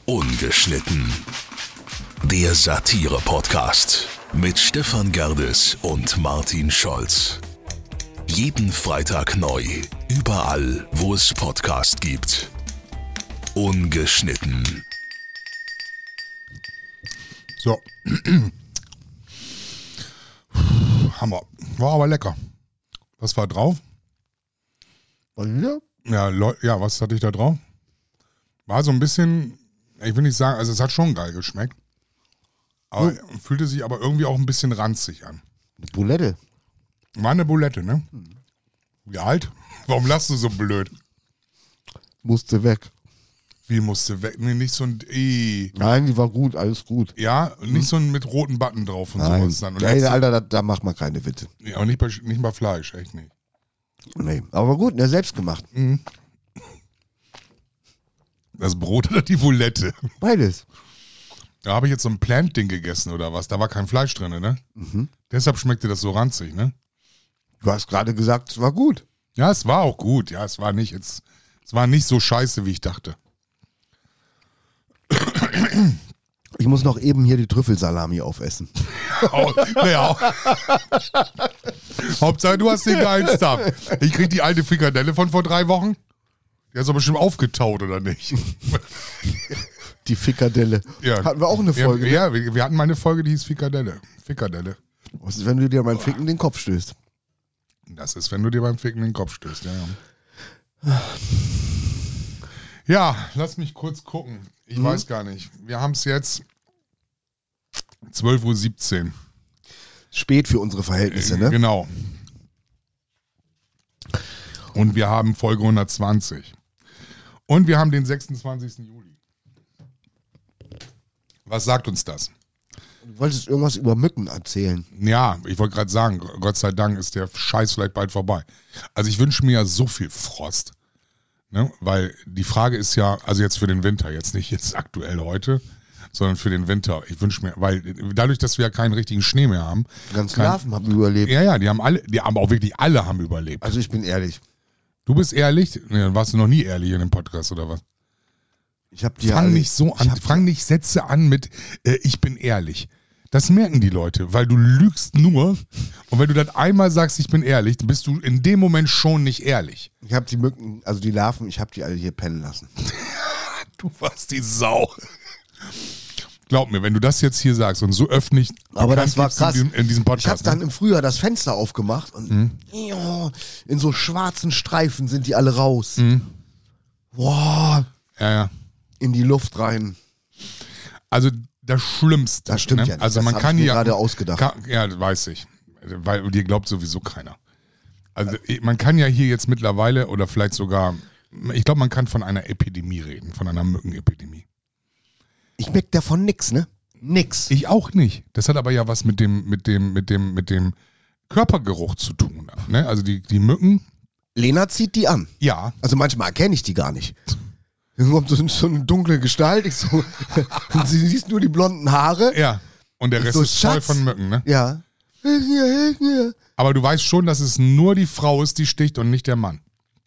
Ungeschnitten. Der Satire-Podcast mit Stefan Gerdes und Martin Scholz. Jeden Freitag neu, überall, wo es Podcast gibt. Ungeschnitten. So. Hammer. War aber lecker. Was war drauf? Vanille? Ja, was hatte ich da drauf? War so ein bisschen, ich will nicht sagen, also es hat schon geil geschmeckt. Aber fühlte sich aber irgendwie auch ein bisschen ranzig an. Eine Boulette. War eine Boulette, ne? Wie alt? Warum lachst du so blöd? Musste weg. Wie musste weg? Nee, nicht so ein Nein, die war gut, alles gut. Ja, nicht so ein mit roten Button drauf und Nein, sowas dann. Und Nein, Alter, da macht man keine Witze. ja, aber nicht bei Fleisch, echt nicht. Nee, aber gut, ne, selbst gemacht. Das Brot oder die Boulette? Beides. Da habe ich jetzt so ein Plant-Ding gegessen oder was. Da war kein Fleisch drin, ne? Deshalb schmeckte das so ranzig, ne? Du hast gerade gesagt, es war gut. Ja, es war auch gut. Ja, es war nicht so scheiße, wie ich dachte. Ich muss noch eben hier die Trüffelsalami aufessen. Hauptsache, du hast den geilen Stuff. Ich krieg die alte Frikadelle von vor 3 Wochen. Die hast du bestimmt aufgetaut, oder nicht? Die Frikadelle. Ja. Hatten wir auch eine Folge. ne? Ja, wir hatten mal eine Folge, die hieß Frikadelle. Was ist, wenn du dir beim Ficken den Kopf stößt? Das ist, wenn du dir beim Ficken den Kopf stößt, ja. Ja, lass mich kurz gucken. Ich weiß gar nicht. Wir haben es jetzt 12:17 Uhr. Spät für unsere Verhältnisse, ne? Genau. Und wir haben Folge 120. Und wir haben den 26. Juli. Was sagt uns das? Du wolltest irgendwas über Mücken erzählen. Ja, ich wollte gerade sagen, Gott sei Dank ist der Scheiß vielleicht bald vorbei. Also ich wünsche mir ja so viel Frost. Ne? Weil die Frage ist ja, also jetzt für den Winter, jetzt nicht jetzt aktuell heute, sondern für den Winter. Ich wünsche mir, weil dadurch, dass wir ja keinen richtigen Schnee mehr haben. Ganz Larven haben überlebt. Ja, die haben auch wirklich alle haben überlebt. Also ich bin ehrlich. Du bist ehrlich? Nee, dann warst du noch nie ehrlich in dem Podcast, oder was? Ich hab die Fang nicht so an, fang nicht Sätze an mit ich bin ehrlich. Das merken die Leute, weil du lügst nur und wenn du dann einmal sagst, ich bin ehrlich, dann bist du in dem Moment schon nicht ehrlich. Ich habe die Mücken, also die Larven, ich habe die alle hier pennen lassen. Du warst die Sau. Glaub mir, wenn du das jetzt hier sagst und so öffentlich Aber das war gibst krass. in diesem Podcast. Ich habe dann im Frühjahr das Fenster aufgemacht und in so schwarzen Streifen sind die alle raus. Boah, Ja. in die Luft rein. Also das Schlimmste. Das stimmt ne? ja nicht. Also Das man hab kann ich mir ja gerade ausgedacht. Ja, das weiß ich. Weil dir glaubt sowieso keiner. Also man kann ja hier jetzt mittlerweile oder vielleicht sogar, ich glaube, man kann von einer Epidemie reden, von einer Mückenepidemie. Ich merke davon nix, ne? Nix. Ich auch nicht. Das hat aber ja was mit dem Körpergeruch zu tun. Ne? Also die Mücken, Lena zieht die an. ja. Also manchmal erkenne ich die gar nicht. Dann kommt so eine dunkle Gestalt, und sie siehst nur die blonden Haare. Ja. Und der Ich Rest so, ist voll Schatz. von Mücken, ne? Ja. Hilf mir. Aber du weißt schon, dass es nur die Frau ist, die sticht und nicht der Mann.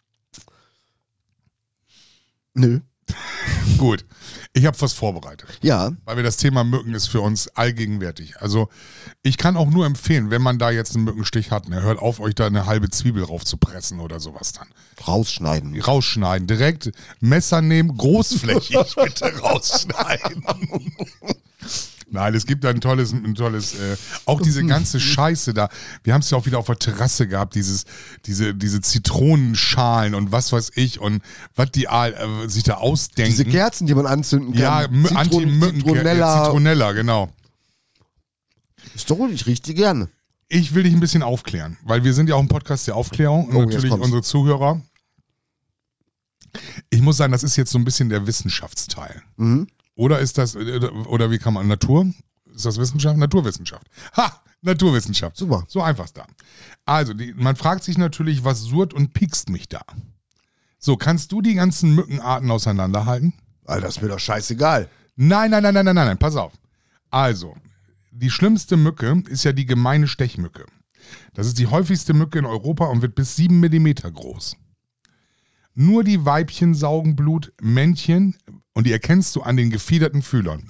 Nö. Gut. Ich habe was vorbereitet. Ja. Weil wir das Thema Mücken ist für uns allgegenwärtig. Also ich kann auch nur empfehlen, wenn man da jetzt einen Mückenstich hat, ne, hört auf, euch da eine halbe Zwiebel raufzupressen oder sowas dann. Rausschneiden. Rausschneiden, direkt Messer nehmen, großflächig bitte rausschneiden. Nein, es gibt da ein tolles, auch diese ganze Scheiße da. Wir haben es ja auch wieder auf der Terrasse gehabt, diese Zitronenschalen und was weiß ich und was die sich da ausdenken. Diese Kerzen, die man anzünden kann. Ja, Zitronella. Zitronella, genau. Ist doch ich rieche die gerne. Ich will dich ein bisschen aufklären, weil wir sind ja auch ein Podcast der Aufklärung und Oh, jetzt natürlich kommt's. unsere Zuhörer. Ich muss sagen, das ist jetzt so ein bisschen der Wissenschaftsteil. Oder ist das, oder wie kann man, Natur? Ist das Wissenschaft? Naturwissenschaft. Ha! Naturwissenschaft. Super. So einfach ist da. Also, man fragt sich natürlich, was surrt und piekst mich da? So, kannst du die ganzen Mückenarten auseinanderhalten? Alter, ist mir doch scheißegal. Nein, pass auf. Also, die schlimmste Mücke ist ja die gemeine Stechmücke. Das ist die häufigste Mücke in Europa und wird bis 7 mm groß. Nur die Weibchen saugen Blut, Männchen Und die erkennst du an den gefiederten Fühlern.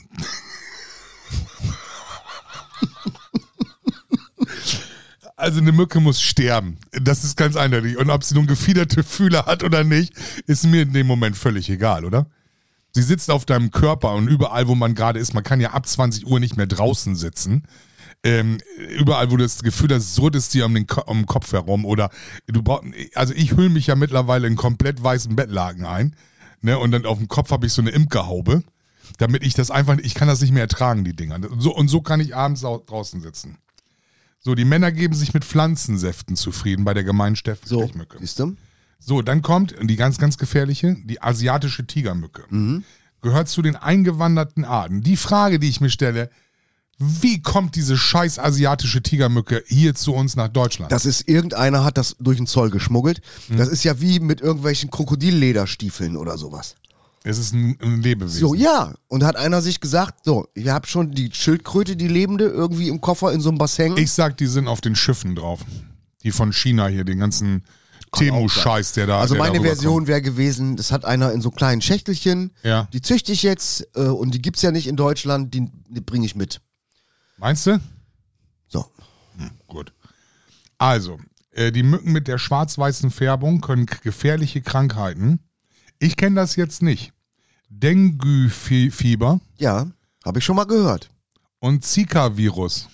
Also eine Mücke muss sterben. Das ist ganz eindeutig. Und ob sie nun gefiederte Fühler hat oder nicht, ist mir in dem Moment völlig egal, oder? Sie sitzt auf deinem Körper und überall, wo man gerade ist, man kann ja ab 20 Uhr nicht mehr draußen sitzen. Überall, wo du das Gefühl hast, surrt es dir um den Kopf herum. Oder also ich hülle mich ja mittlerweile in komplett weißen Bettlaken ein. Ne? Und dann auf dem Kopf habe ich so eine Imkerhaube. Damit ich das einfach, ich kann das nicht mehr ertragen, die Dinger. So kann ich abends draußen sitzen. So, die Männer geben sich mit Pflanzensäften zufrieden bei der gemeinen Stechmücke. Siehst du? So, dann kommt die ganz, ganz gefährliche, die asiatische Tigermücke. Gehört zu den eingewanderten Arten. Die Frage, die ich mir stelle, wie kommt diese scheiß asiatische Tigermücke hier zu uns nach Deutschland? Das ist, irgendeiner hat das durch den Zoll geschmuggelt. Das ist ja wie mit irgendwelchen Krokodillederstiefeln oder sowas. Es ist ein Lebewesen. So, ja. Und hat einer sich gesagt, so, ich habe schon die Schildkröte, die lebende, irgendwie im Koffer in so einem Bassin. Ich sag, die sind auf den Schiffen drauf. Die von China hier, den ganzen Temu-Scheiß, der da Also der meine da Version wäre gewesen, das hat einer in so kleinen Schächtelchen. Ja. Die züchte ich jetzt und die gibt's ja nicht in Deutschland, die bringe ich mit. Meinst du? So. Gut. Also, die Mücken mit der schwarz-weißen Färbung können gefährliche Krankheiten. Ich kenne das jetzt nicht. Dengue-Fieber Ja, habe ich schon mal gehört. und Zika-Virus.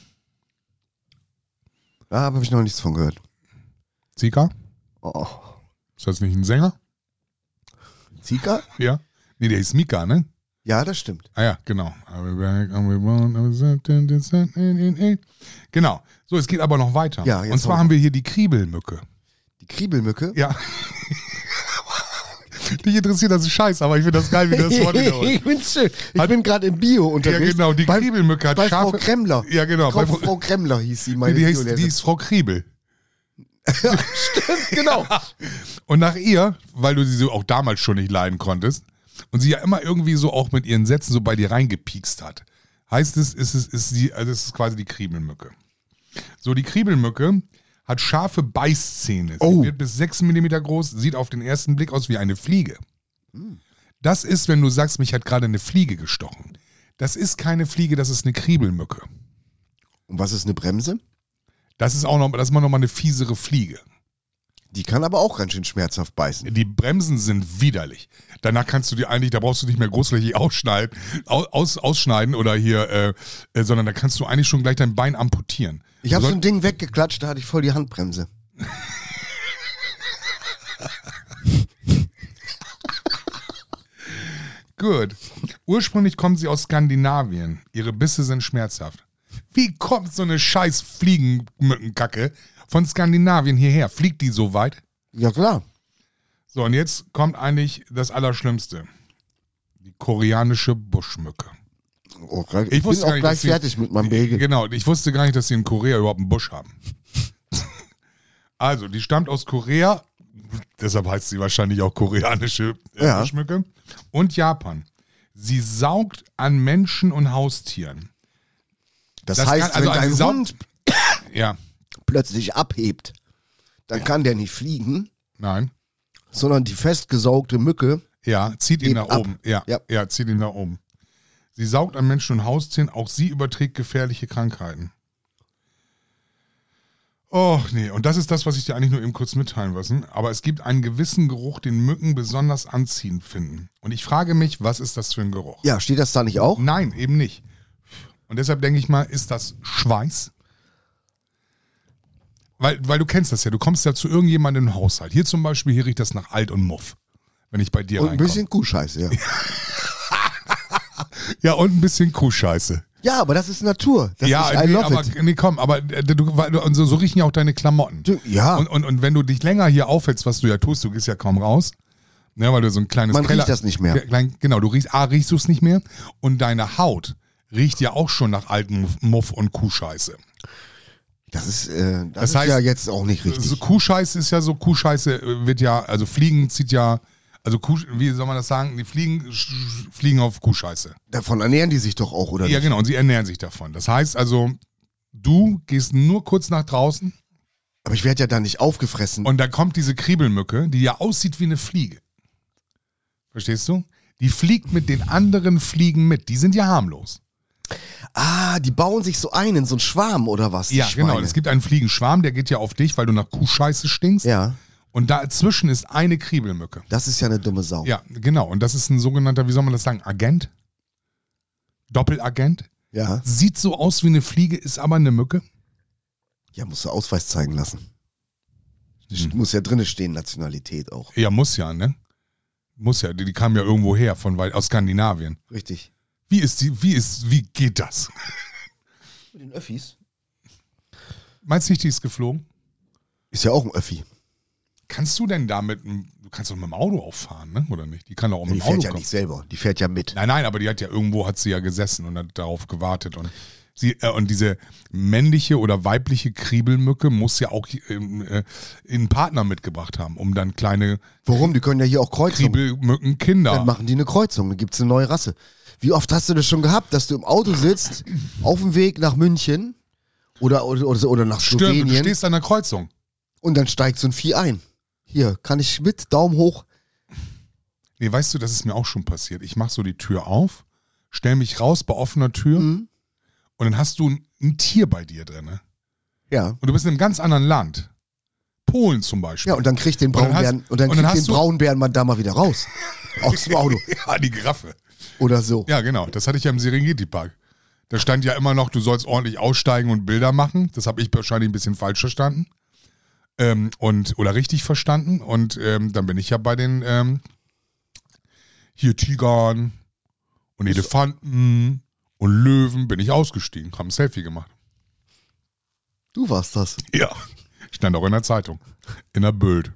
Da habe ich noch nichts von gehört. Zika? Oh. Ist das nicht ein Sänger? Zika? Ja. Nee, der ist Mika, ne? Ja, das stimmt. Ah ja, genau. Genau. So, es geht aber noch weiter. Ja, jetzt und zwar hau haben wir hier die Kriebelmücke. Die Kriebelmücke? Ja. Dich interessiert das Scheiß, aber ich finde das geil, wie das Wort wiederholt. Ich find's schön. Ich bin gerade im Bio unterwegs. Ja, genau, die Kriebelmücke hat bei scharfe... Frau Kremmler. Ja, genau. Frau Kremmler hieß sie, meine die Biolehrerin. ist Frau Kriebel. Stimmt, genau. Und nach ihr, weil du sie so auch damals schon nicht leiden konntest und sie ja immer irgendwie so auch mit ihren Sätzen so bei dir reingepiekst hat, heißt es, es ist quasi die Kriebelmücke. So, die Kriebelmücke hat scharfe Beißzähne. Sie wird bis 6 mm groß, sieht auf den ersten Blick aus wie eine Fliege. Das ist, wenn du sagst, mich hat gerade eine Fliege gestochen. Das ist keine Fliege, das ist eine Kriebelmücke. Und was ist eine Bremse? Das ist mal nochmal eine fiesere Fliege. Die kann aber auch ganz schön schmerzhaft beißen. Die Bremsen sind widerlich. Danach kannst du dir eigentlich, da brauchst du nicht mehr großflächig ausschneiden oder hier, sondern da kannst du eigentlich schon gleich dein Bein amputieren. Ich habe so ein Ding weggeklatscht, da hatte ich voll die Handbremse. Gut. Ursprünglich kommen sie aus Skandinavien. Ihre Bisse sind schmerzhaft. Wie kommt so eine scheiß Fliegenmückenkacke von Skandinavien hierher? Fliegt die so weit? Ja, klar. So, und jetzt kommt eigentlich das Allerschlimmste. Die koreanische Buschmücke. Oh, ich bin auch gleich fertig mit meinem Bagel. Genau, ich wusste gar nicht, dass sie in Korea überhaupt einen Busch haben. Also, die stammt aus Korea, deshalb heißt sie wahrscheinlich auch koreanische Buschmücke, und Japan. Sie saugt an Menschen und Haustieren. Das heißt, wenn dein Hund plötzlich abhebt, dann kann der nicht fliegen. Nein. Sondern die festgesaugte Mücke zieht ihn nach ab. oben. Ja, zieht ihn nach oben. Sie saugt an Menschen und Haustieren, auch sie überträgt gefährliche Krankheiten. Oh, nee, und das ist das, was ich dir eigentlich nur eben kurz mitteilen lassen. Aber es gibt einen gewissen Geruch, den Mücken besonders anziehend finden. Und ich frage mich, was ist das für ein Geruch? Ja, steht das da nicht auch? Nein, eben nicht. Und deshalb denke ich mal, ist das Schweiß? Weil du kennst das ja, du kommst ja zu irgendjemandem im Haushalt. Hier zum Beispiel, hier riecht das nach Alt und Muff, wenn ich bei dir Und reinkomme. ein bisschen Kuhscheiße, ja. Ja, und ein bisschen Kuhscheiße. Ja, aber das ist Natur. Das ja, ist I love it. Und so riechen ja auch deine Klamotten. Ja. Und wenn du dich länger hier aufhältst, was du ja tust, du gehst ja kaum raus, ne, weil du so ein kleines Man riecht das nicht mehr. Genau, riechst du es nicht mehr und deine Haut riecht ja auch schon nach alten Muff und Kuhscheiße. Das ist Das heißt, ja jetzt auch nicht richtig. So Kuhscheiße ist ja so, Kuhscheiße wird ja, also Fliegen zieht ja, also wie soll man das sagen, die fliegen auf Kuhscheiße. Davon ernähren die sich doch auch, oder Ja, nicht? genau, und sie ernähren sich davon. Das heißt also, du gehst nur kurz nach draußen Aber ich werde ja da nicht aufgefressen. und da kommt diese Kriebelmücke, die ja aussieht wie eine Fliege. Verstehst du? Die fliegt mit den anderen Fliegen mit. Die sind ja harmlos. Ah, die bauen sich so ein in so einen Schwarm oder was? die Ja, genau. Schweine. Es gibt einen Fliegenschwarm, der geht ja auf dich, weil du nach Kuhscheiße stinkst. Ja, Und dazwischen ist eine Kriebelmücke. das ist ja eine dumme Sau. Ja, genau. Und das ist ein sogenannter, wie soll man das sagen, Agent? Doppelagent. Ja, Sieht so aus wie eine Fliege, ist aber eine Mücke. ja, musst du Ausweis zeigen lassen. Muss ja drinne stehen, Nationalität auch. Ja, muss ja, ne? Muss ja. Die kam ja irgendwo her, aus Skandinavien. Richtig. Wie geht das? Mit den Öffis? Meinst du nicht, die ist geflogen? Ist ja auch ein Öffi. Kannst du denn du kannst doch mit dem Auto auffahren, ne? Oder nicht? Die kann doch auch Ja, mit die dem Auto fährt ja kommen. nicht selber, die fährt ja mit. Nein, aber die hat sie ja gesessen und hat darauf gewartet. Und diese männliche oder weibliche Kriebelmücke muss ja auch einen Partner mitgebracht haben, um dann kleine Warum? Die können ja hier auch kreuzen. Kriebelmückenkinder. Dann machen die eine Kreuzung, dann gibt es eine neue Rasse. Wie oft hast du das schon gehabt, dass du im Auto sitzt, auf dem Weg nach München oder nach Stimmt, du Slowenien stehst an der Kreuzung. und dann steigt so ein Vieh ein. Hier, kann ich mit, Daumen hoch. Nee, weißt du, das ist mir auch schon passiert. Ich mach so die Tür auf, stell mich raus bei offener Tür und dann hast du ein Tier bei dir drin. Ne? Ja. Und du bist in einem ganz anderen Land. Polen zum Beispiel. Ja, und dann kriegt den Und dann Braunbären, hast- und dann hast du- Braunbären man da mal wieder raus. Aus dem Auto. Ja, die Giraffe. Oder so. Ja, genau. Das hatte ich ja im Serengeti-Park. Da stand ja immer noch, du sollst ordentlich aussteigen und Bilder machen. Das habe ich wahrscheinlich ein bisschen falsch verstanden. Oder richtig verstanden. Und dann bin ich ja bei den hier Tigern und Elefanten und Löwen bin ich ausgestiegen. Haben ein Selfie gemacht. Du warst das. Ja. Stand auch in der Zeitung. In der Bild.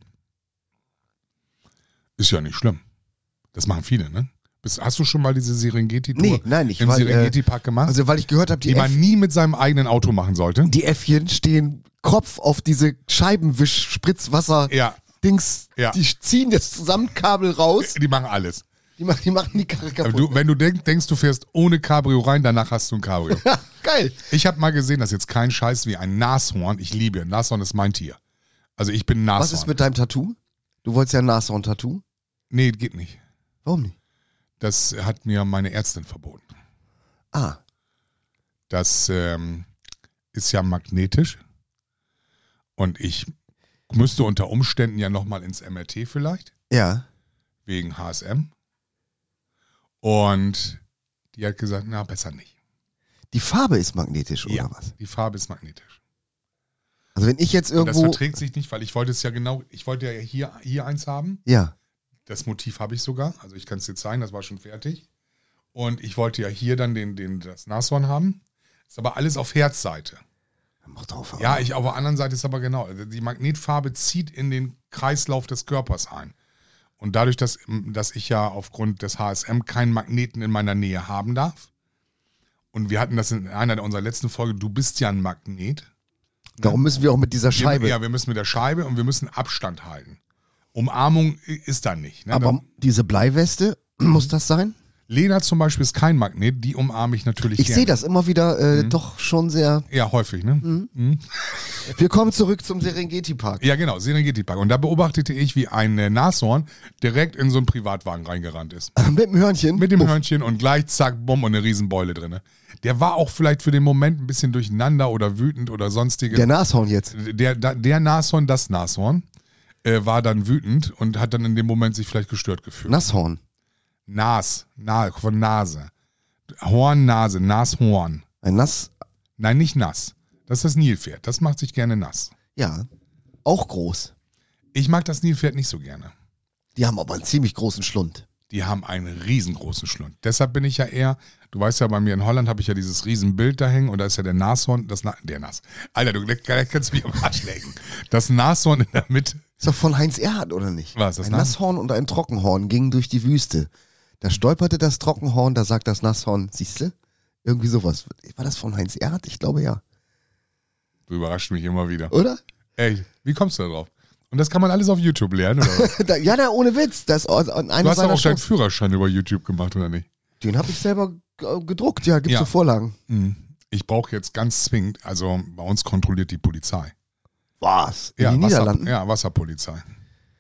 Ist ja nicht schlimm. Das machen viele, ne? Hast du schon mal diese Serengeti-Tour Nee, nein, nicht. im weil, Serengeti-Park gemacht? Also, weil ich gehört habe, die man nie mit seinem eigenen Auto machen sollte. die Äffchen stehen Kopf auf diese Scheibenwisch-Spritzwasser-Dings. Ja. Die ziehen das Zusammenkabel raus. Die machen alles. Die machen die Karre Aber kaputt. wenn du denkst, du fährst ohne Cabrio rein, danach hast du ein Cabrio. Ja, geil. Ich habe mal gesehen, das ist jetzt kein Scheiß wie ein Nashorn. Ich liebe ein Nashorn, ist mein Tier. Also ich bin ein Nashorn. Was ist mit deinem Tattoo? Du wolltest ja ein Nashorn-Tattoo. Nee, geht nicht. Warum nicht? Das hat mir meine Ärztin verboten. Ah, Das ist ja magnetisch. Und ich müsste unter Umständen ja nochmal ins MRT vielleicht, ja. wegen HSM. Und die hat gesagt, na, besser nicht. Die Farbe ist magnetisch, oder was? Die Farbe ist magnetisch. Also wenn ich jetzt Und das irgendwo... verträgt sich nicht, weil ich wollte ja hier eins haben. Ja. Das Motiv habe ich sogar, also ich kann es dir zeigen, das war schon fertig. Und ich wollte ja hier dann das Nashorn haben. Ist aber alles auf Herzseite. Mach drauf. Ja, auf der anderen Seite ist aber genau, die Magnetfarbe zieht in den Kreislauf des Körpers ein. Und dadurch, dass ich ja aufgrund des HSM keinen Magneten in meiner Nähe haben darf, und wir hatten das in einer unserer letzten Folgen, du bist ja ein Magnet. Darum müssen wir auch mit dieser Scheibe... Wir müssen mit der Scheibe und wir müssen Abstand halten. Umarmung ist da nicht. Ne? Aber diese Bleiweste, muss das sein? Lena zum Beispiel ist kein Magnet, die umarme ich natürlich Ich gerne. sehe das immer wieder doch schon sehr... Ja, häufig, ne? Wir kommen zurück zum Serengeti-Park. Ja, genau, Serengeti-Park. Und da beobachtete ich, wie ein Nashorn direkt in so einen Privatwagen reingerannt ist. Mit dem Hörnchen. Mit dem Hörnchen und gleich zack, bumm und eine Riesenbeule drin. Der war auch vielleicht für den Moment ein bisschen durcheinander oder wütend oder sonstige. Der Nashorn jetzt. Der Nashorn, das Nashorn, war dann wütend und hat dann in dem Moment sich vielleicht gestört gefühlt. Nashorn. Von Nase. Horn, Nase, Nashorn. Ein Nass... Nein, nicht nass. Das ist das Nilpferd. Das macht sich gerne nass. Ja. Auch groß. Ich mag das Nilpferd nicht so gerne. Die haben aber einen ziemlich großen Schlund. Die haben einen riesengroßen Schlund. Deshalb bin ich ja eher, du weißt ja, bei mir in Holland habe ich ja dieses Riesenbild da hängen und da ist ja der Nashorn, Alter, du kannst mich am Arsch lecken. Das Nashorn in der Mitte. Ist doch von Heinz Erhardt, oder nicht? Was, das ein Nashorn und ein Trockenhorn gingen durch die Wüste. Da stolperte das Trockenhorn, da sagt das Nashorn, siehste? Irgendwie sowas. War das von Heinz Erhardt? Ich glaube ja. Du überraschst mich immer wieder. Oder? Ey, wie kommst du da drauf? Und das kann man alles auf YouTube lernen, oder was? Ja, ohne Witz. Das an Du einer hast doch seiner auch deinen Shows. Führerschein über YouTube gemacht, oder nicht? Den habe ich selber gedruckt, ja, gibt's Ja. so Vorlagen. Ich brauche jetzt ganz zwingend, also bei uns kontrolliert die Polizei. Was? In den Niederlanden? Ja, Wasserpolizei.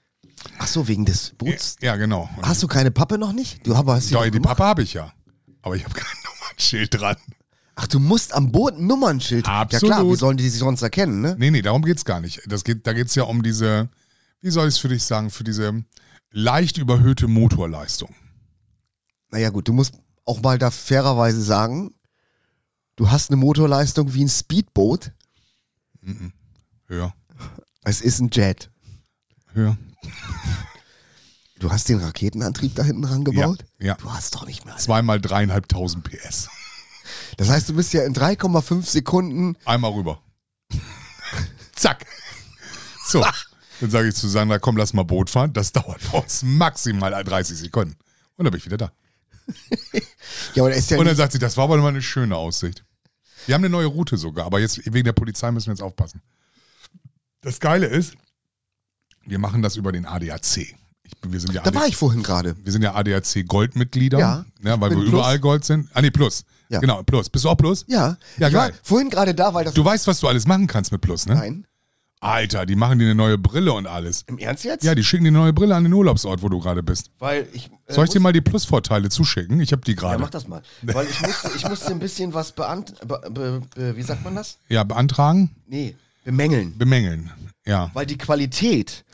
Ach so, wegen des Boots? Ja, genau. Hast du keine Pappe noch nicht? Du hast sie Doch, doch die gemacht. Pappe habe ich ja. Aber ich habe kein Nummernschild dran. Ach, du musst am Boot ein Nummernschild. Absolut. Ja klar, wie sollen die sich sonst erkennen, ne? Nee, darum geht's gar nicht. Da geht's ja um diese, wie soll ich es für dich sagen, für diese leicht überhöhte Motorleistung. Naja gut, du musst auch mal da fairerweise sagen, du hast eine Motorleistung wie ein Speedboot. Höher. Es ist ein Jet. Höher. Du hast den Raketenantrieb da hinten dran gebaut? Ja. Du hast doch nicht mehr. 2x3.500 PS. Das heißt, du bist ja in 3,5 Sekunden. Einmal rüber. Zack. So, dann sage ich zu Sandra, komm, lass mal Boot fahren. Das dauert bei uns maximal 30 Sekunden. Und dann bin ich wieder da. Ja, aber da ist ja Und dann nicht, sagt sie, das war aber mal eine schöne Aussicht. Wir haben eine neue Route sogar, aber jetzt wegen der Polizei müssen wir jetzt aufpassen. Das Geile ist, wir machen das über den ADAC. Wir sind ja da war ich vorhin gerade. Wir sind ja ADAC Goldmitglieder, Ja, weil wir bin überall Plus. Gold sind. Ah nee, Plus. Ja. Genau, Plus. Bist du auch Plus? Ja, Ja, ich war geil. vorhin gerade da, weil das... Du weißt, was du alles machen kannst mit Plus, ne? Nein. Alter, die machen dir eine neue Brille und alles. Im Ernst jetzt? Ja, die schicken dir eine neue Brille an den Urlaubsort, wo du gerade bist. Weil ich... Soll ich dir mal die Plus-Vorteile zuschicken? Ich habe die Ja, gerade. mach das mal. Weil ich musste ein bisschen was wie sagt man das? Ja, beantragen, Nee, bemängeln. bemängeln. Ja. Weil die Qualität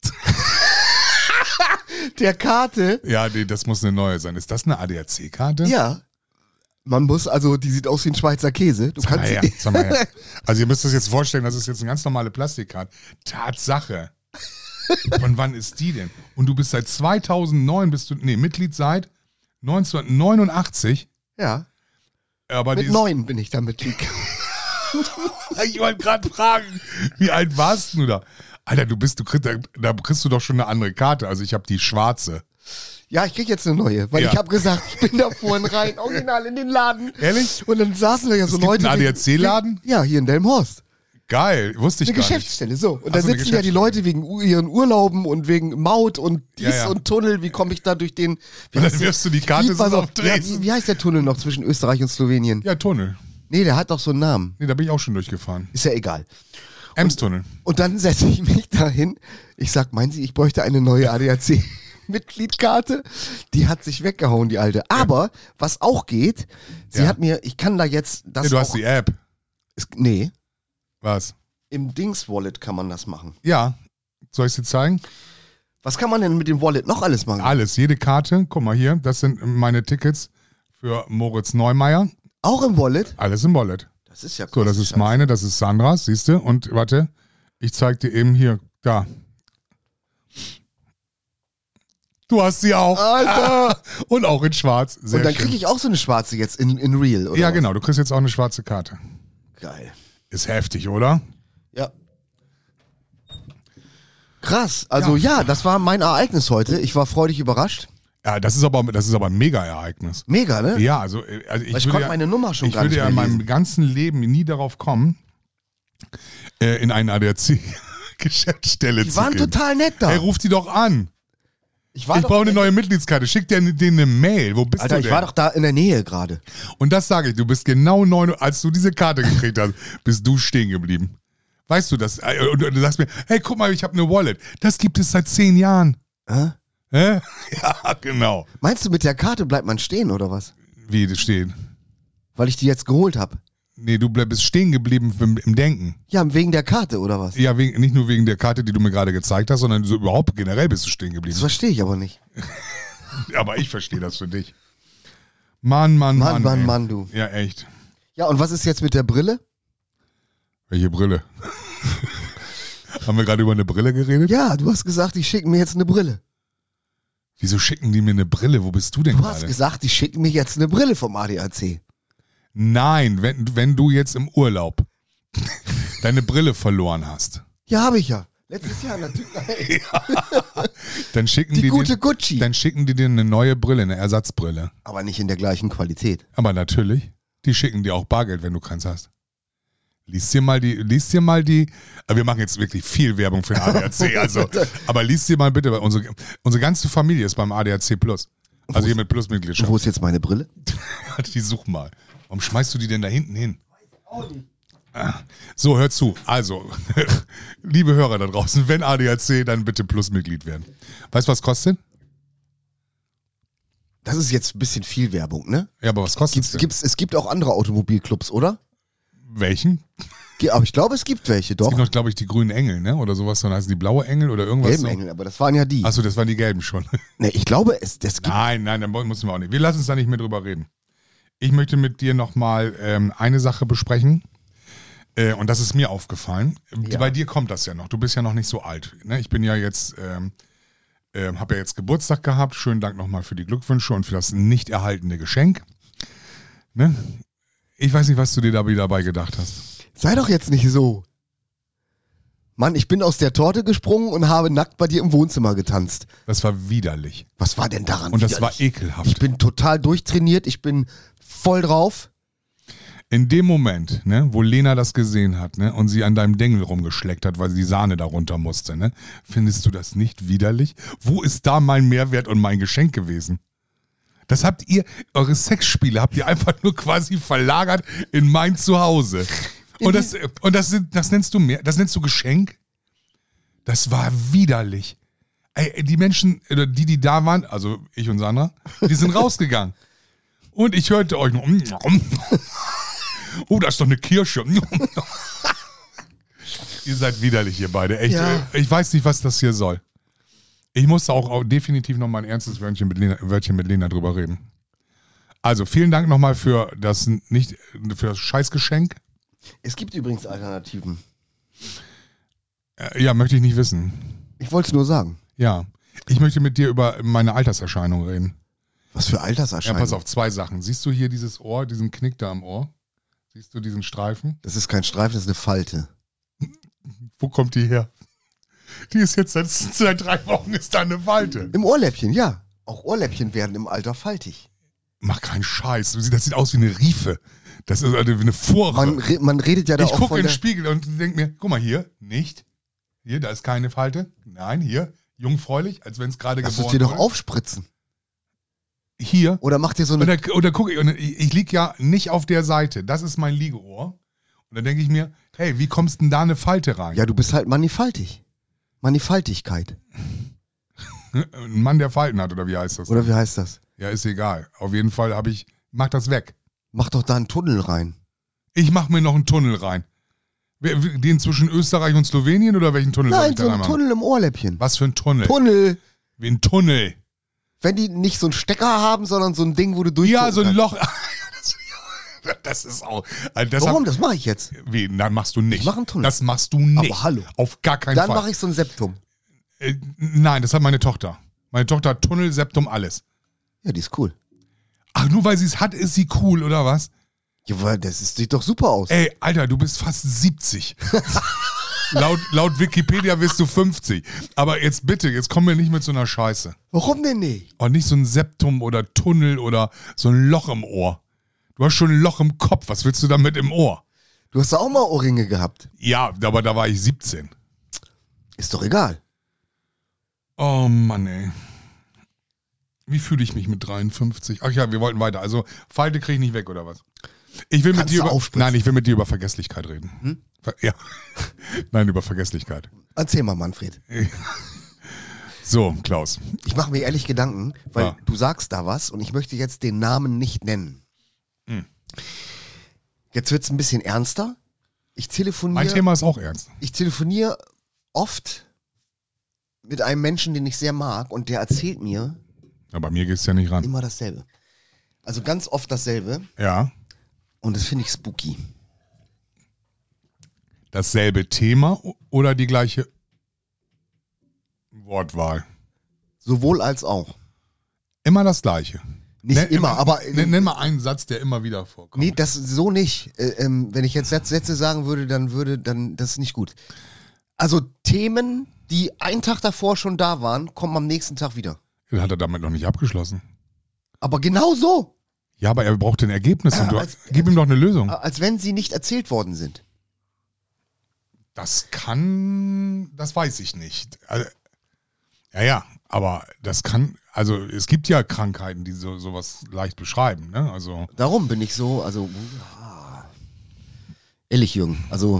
der Karte, Ja, nee, das muss eine neue sein. Ist das eine ADAC-Karte? ja, man muss, also die sieht aus wie ein Schweizer Käse. Du kannst Ja, sag mal her. Also ihr müsst das jetzt vorstellen, das ist jetzt eine ganz normale Plastikkarte. Tatsache. Von wann ist die denn? Und du bist seit 2009, Mitglied seit 1989. Ja, Aber mit 9 bin ich da Mitglied. Ich wollte gerade fragen, wie alt warst du da? Alter, da kriegst du doch schon eine andere Karte. Also ich habe die schwarze. Ja, ich krieg jetzt eine neue, weil Ja. ich habe gesagt, ich bin da vorhin rein, original in den Laden. Ehrlich? Und dann saßen da ja so Es gibt Leute. einen ADAC-Laden? Ja, hier in Delmhorst. Geil, wusste ich Eine gar nicht. Geschäftsstelle, so. Und Ach da so, eine sitzen ja die Leute wegen ihren Urlauben und wegen Maut und dies Ja. und Tunnel. Wie komme ich da durch den... Wie Und heißt dann der- wirfst du die Karte wie, so pass auf, auf Dresden. wie heißt der Tunnel noch zwischen Österreich und Slowenien? Ja, Tunnel. Nee, der hat doch so einen Namen. Nee, da bin ich auch schon durchgefahren. Ist ja egal. Ems-Tunnel. Und dann setze ich mich dahin. Ich sag, meinen Sie, ich bräuchte eine neue ADAC-Mitgliedkarte? Die hat sich weggehauen, die alte. Aber, was auch geht, sie Ja. hat mir, ich kann da jetzt das Nee, du auch, hast die App. nee, Was? im Dings-Wallet kann man das machen. Ja. Soll ich dir zeigen? Was kann man denn mit dem Wallet noch alles machen? Alles, jede Karte. Guck mal hier, das sind meine Tickets für Moritz Neumeier. Auch im Wallet? Alles im Wallet. Das ist ja So, das ist meine, das ist Sandras, siehst du? Und warte, ich zeig dir eben hier, da. Du hast sie auch. Alter! Und auch in schwarz. Sehr Und dann schön. kriege ich auch so eine schwarze jetzt in Real, oder? Ja, was? genau, du kriegst jetzt auch eine schwarze Karte. Geil. Ist heftig, oder? Ja. Krass. Also ja, das war mein Ereignis heute. Ich war freudig überrascht. Ja, das ist aber ein Mega-Ereignis. Mega, ne? Ja, also ich Weil ich würde konnte ja, meine Nummer schon ich gar würde nicht ja mehr in meinem lesen. ganzen Leben nie darauf kommen, in eine ADAC-Geschäftsstelle Die zu waren gehen. total nett da. Hey, ruf die doch an. Ich Ich brauche eine neue Mitgliedskarte. Schick dir denen eine Mail. Wo bist Alter, du ich denn? war doch da in der Nähe gerade. Und das sage ich, du bist genau 9, als du diese Karte gekriegt hast, bist du stehen geblieben. Weißt du das? Und du sagst mir, hey, guck mal, ich habe eine Wallet. Das gibt es seit 10 Jahren. Hä? Hä? Ja, genau. Meinst du, mit der Karte bleibt man stehen oder was? Wie das steht. Weil ich die jetzt geholt habe. Nee, du bist stehen geblieben im Denken. Ja, wegen der Karte oder was? Ja, nicht nur wegen der Karte, die du mir gerade gezeigt hast, sondern so überhaupt generell bist du stehen Das geblieben. verstehe ich aber nicht. Aber ich verstehe das für dich. Mann, Mann, ey. Mann, du. Ja, echt. Ja, und was ist jetzt mit der Brille? Welche Brille? Haben wir gerade über eine Brille geredet? Ja, du hast gesagt, die schicken mir jetzt eine Brille. Wieso schicken die mir eine Brille? Wo bist du denn Du hast gerade? gesagt, die schicken mir jetzt eine Brille vom ADAC. Nein, wenn du jetzt im Urlaub deine Brille verloren hast, Ja, habe ich ja. Letztes Jahr natürlich. dann schicken Die die gute dir, Gucci. dann schicken die dir eine neue Brille, eine Ersatzbrille. Aber nicht in der gleichen Qualität. Aber natürlich, die schicken dir auch Bargeld, wenn du keins hast. Lies dir mal die, aber wir machen jetzt wirklich viel Werbung für den ADAC, also, aber lies dir mal bitte, weil unsere ganze Familie ist beim ADAC Plus. Also hier mit Und Plus-Mitgliedschaft. wo ist jetzt meine Brille? Die such mal. Warum schmeißt du die denn da hinten hin? So, hört zu. Also, liebe Hörer da draußen, wenn ADAC, dann bitte Plusmitglied werden. Weißt du, was kostet? Das ist jetzt ein bisschen viel Werbung, ne? Ja, aber was kostet Es gibt auch andere Automobilclubs, oder? Welchen? Aber ich glaube, es gibt welche, doch. Es gibt noch, glaube ich, die grünen Engel, ne? Oder sowas, dann heißen die blaue Engel oder irgendwas. Gelben so. Engel, aber das waren ja die. Achso, das waren die gelben schon. Ne, ich glaube, das gibt... Nein, dann müssen wir auch nicht. Wir lassen uns da nicht mehr drüber reden. Ich möchte mit dir nochmal eine Sache besprechen. Und das ist mir aufgefallen. Ja. Bei dir kommt das ja noch. Du bist ja noch nicht so alt. Ne? Ich bin ja jetzt, habe ja jetzt Geburtstag gehabt. Schönen Dank nochmal für die Glückwünsche und für das nicht erhaltene Geschenk. Ne? Ich weiß nicht, was du dir dabei gedacht hast. Sei doch jetzt nicht so. Mann, ich bin aus der Torte gesprungen und habe nackt bei dir im Wohnzimmer getanzt. Das war widerlich. Was war denn daran Und das widerlich? war ekelhaft. Ich bin total durchtrainiert, ich bin voll drauf. In dem Moment, ne, wo Lena das gesehen hat, ne, und sie an deinem Dengel rumgeschleckt hat, weil sie die Sahne darunter musste, ne, findest du das nicht widerlich? Wo ist da mein Mehrwert und mein Geschenk gewesen? Das habt ihr, eure Sexspiele habt ihr einfach nur quasi verlagert in mein Zuhause. Und das nennst du das nennst du Geschenk? Das war widerlich. Ey, die Menschen, die da waren, also ich und Sandra, die sind rausgegangen. Und ich hörte euch noch. Oh, da ist doch eine Kirsche. Ihr seid widerlich, ihr beide. Echt. Ja. Ich weiß nicht, was das hier soll. Ich musste auch definitiv noch mal ein ernstes Wörtchen mit Lena drüber reden. Also, vielen Dank nochmal für das Scheißgeschenk. Es gibt übrigens Alternativen. Ja, möchte ich nicht wissen. Ich wollte es nur sagen. Ja. Ich möchte mit dir über meine Alterserscheinung reden. Was für Ja, Alterserscheinung? pass auf, 2 Sachen. Siehst du hier dieses Ohr, diesen Knick da am Ohr? Siehst du diesen Streifen? Das ist kein Streifen, das ist eine Falte. Wo kommt die her? Die ist jetzt seit 3 Wochen ist da eine Falte. Im Ohrläppchen, ja. Auch Ohrläppchen werden im Alter faltig. Mach keinen Scheiß. Das sieht aus wie eine Riefe. Das ist also wie eine Furche. Man redet ja da Ich auch gucke von in den der... Spiegel und denke mir, guck mal hier, nicht. Hier, da ist keine Falte. Nein, hier, jungfräulich, als wenn es gerade Lass geboren es dir doch wurde. aufspritzen. Hier. Oder mach dir so eine... Oder guck ich liege ja nicht auf der Seite. Das ist mein Liegeohr. Und dann denke ich mir, hey, wie kommst denn da eine Falte rein? Ja, du bist halt mannigfaltig. Mannigfaltigkeit. Ein Mann, der Falten hat, oder wie heißt das? Oder wie heißt das? Ja, ist egal. Auf jeden Fall mach das weg. Mach doch da einen Tunnel rein. Ich mach mir noch einen Tunnel rein. Den zwischen Österreich und Slowenien oder welchen Tunnel soll Nein, ich so da einen reinmachen? Tunnel im Ohrläppchen. Was für ein Tunnel? Tunnel. Wie ein Tunnel. Wenn die nicht so einen Stecker haben, sondern so ein Ding, wo du durchgucken Ja, so ein kannst. Loch. Das ist auch. Also Warum? Das mache ich jetzt. Wie? Nein, machst du nicht. Ich mach einen Tunnel. Das machst du nicht. Aber hallo. Auf gar keinen Dann Fall. mache ich so ein Septum. Nein, das hat meine Tochter. Meine Tochter hat Tunnel, Septum, alles. Ja, die ist cool. Ach, nur weil sie es hat, ist sie cool, oder was? Ja, weil sieht doch super aus. Ey, Alter, du bist fast 70. laut Wikipedia bist du 50. Aber jetzt bitte, jetzt komm mir nicht mit so einer Scheiße. Warum denn nicht? Und nicht so ein Septum oder Tunnel oder so ein Loch im Ohr. Du hast schon ein Loch im Kopf. Was willst du damit im Ohr? Du hast doch auch mal Ohrringe gehabt. Ja, aber da war ich 17. Ist doch egal. Oh Mann, ey. Wie fühle ich mich mit 53? Ach ja, wir wollten weiter. Also, Falte kriege ich nicht weg, oder was? Ich will mit dir ich will mit dir über Vergesslichkeit reden. Ja. Nein, über Vergesslichkeit. Erzähl mal, Manfred. So, Klaus. Ich mache mir ehrlich Gedanken, weil Ja. du sagst da was und ich möchte jetzt den Namen nicht nennen. Jetzt wird's ein bisschen ernster. Mein Thema ist auch ernst. Ich telefoniere oft mit einem Menschen, den ich sehr mag und der erzählt mir Ja, bei mir geht's ja nicht ran. immer dasselbe. Also ganz oft dasselbe Ja. und das finde ich spooky. Dasselbe Thema oder die gleiche Wortwahl? Sowohl als auch. Immer das Gleiche. Nicht immer, aber... Nenn mal einen Satz, der immer wieder vorkommt. Nee, das so nicht. Wenn ich jetzt Sätze sagen würde, dann das ist nicht gut. Also Themen, die einen Tag davor schon da waren, kommen am nächsten Tag wieder. Das hat er damit noch nicht abgeschlossen. Aber genau so. Ja, aber er braucht ein Ergebnis. Und gib ihm doch eine Lösung. Als wenn sie nicht erzählt worden sind. Das weiß ich nicht. Also, ja, aber das kann, also es gibt ja Krankheiten, die sowas leicht beschreiben, ne? Also. Darum bin ich so, Ehrlich, Jürgen, also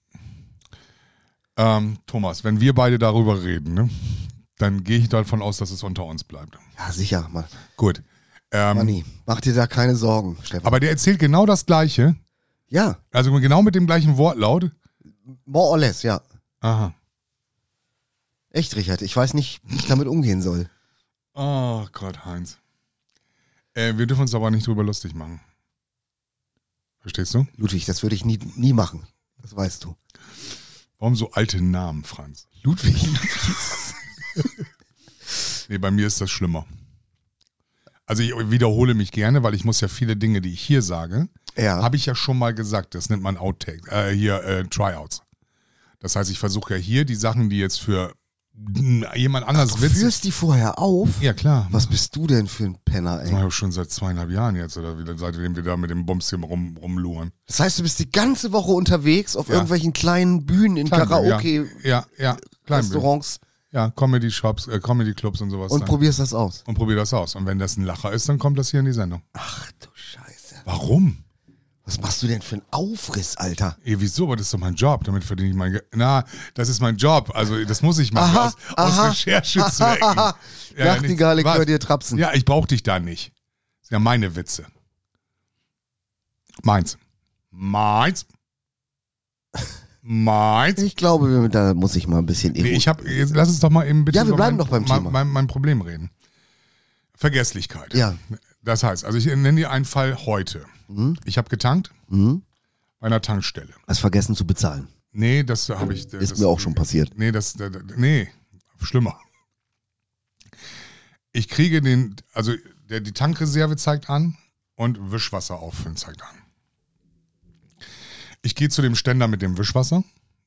Thomas, wenn wir beide darüber reden, ne, dann gehe ich davon aus, dass es unter uns bleibt. ja sicher, Mann. Gut. Manni, mach dir da keine Sorgen, Stefan. Aber der erzählt genau das Gleiche. Ja, Also genau mit dem gleichen Wortlaut. more or less, ja. Aha. Echt, Richard, ich weiß nicht, wie ich damit umgehen soll. Oh Gott, Heinz. Wir dürfen uns aber nicht drüber lustig machen. Verstehst du? Ludwig, das würde ich nie machen. Das weißt du. Warum so alte Namen, Franz? Ludwig. Nee, bei mir ist das schlimmer. Also ich wiederhole mich gerne, weil ich muss ja viele Dinge, die ich hier sage, Ja. habe ich ja schon mal gesagt. Das nennt man Outtake, Tryouts. Das heißt, ich versuche ja hier die Sachen, die jetzt für jemand anders Du witzig. führst die vorher auf? Ja, klar. Was bist du denn für ein Penner, Das mache ey? ich schon seit 2,5 Jahren jetzt, oder wieder, seitdem wir da mit dem Bums hier rumluren. Das heißt, du bist die ganze Woche unterwegs auf Ja. irgendwelchen kleinen Bühnen in Karaoke, Ja, Kleinbühnen. Restaurants Ja, Comedy-Shops, Comedy-Clubs und sowas. und dann. probierst das aus. Und probier das aus. Und wenn das ein Lacher ist, dann kommt das hier in die Sendung. Ach du Scheiße. Warum? Was machst du denn für einen Aufriss, Alter? Wieso? Aber das ist doch mein Job. Damit verdiene ich mein Geld. Na, das ist mein Job. Also, das muss ich machen. Aus Recherchezwecken. Nachtigale was? über dir trapsen. Ja, ich brauche dich da nicht. Das sind ja meine Witze. Meins. Ich glaube, da muss ich mal ein bisschen Nee, jetzt lass uns doch mal eben bitte Ja, wir über bleiben doch beim Thema. mein Problem reden. Vergesslichkeit. Ja. Das heißt, also ich nenne dir einen Fall heute. Ich habe getankt bei einer Tankstelle. Hast vergessen zu bezahlen. Nee, das habe ich. Ist mir auch schon passiert. Nee, nee, schlimmer. Ich kriege die Tankreserve zeigt an und Wischwasser auffüllen zeigt an. Ich gehe zu dem Ständer mit dem Wischwasser,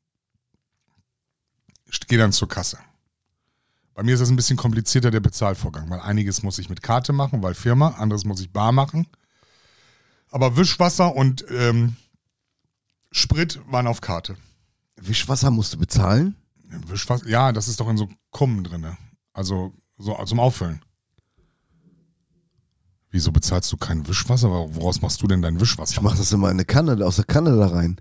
gehe dann zur Kasse. Bei mir ist das ein bisschen komplizierter, der Bezahlvorgang, weil einiges muss ich mit Karte machen, weil Firma, anderes muss ich bar machen. Aber Wischwasser und Sprit waren auf Karte. Wischwasser musst du bezahlen? Wischwasser, ja, das ist doch in so Kummen drin. Also so zum Auffüllen. Wieso bezahlst du kein Wischwasser? Woraus machst du denn dein Wischwasser? Ich mach das immer in eine Kanne, aus der Kanne da rein.